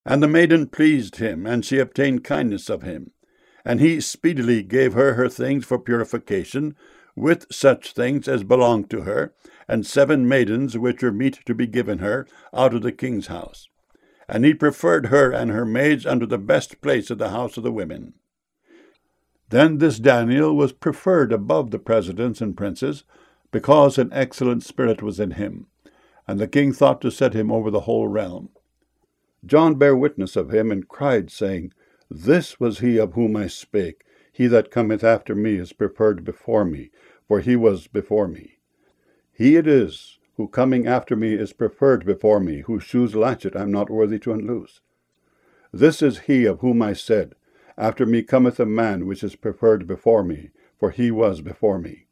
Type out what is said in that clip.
And the maiden pleased him, and she obtained kindness of him. And he speedily gave her her things for purification, with such things as belonged to her, and 7 maidens which were meet to be given her out of the king's house. And he preferred her and her maids unto the best place of the house of the women. Then this Daniel was preferred above the presidents and princes, because an excellent spirit was in him, and the king thought to set him over the whole realm. John bare witness of him, and cried, saying, This was he of whom I spake. He that cometh after me is preferred before me, for he was before me. He it is, who coming after me is preferred before me, whose shoes latchet I am not worthy to unloose. This is he of whom I said, After me cometh a man which is preferred before me, for he was before me.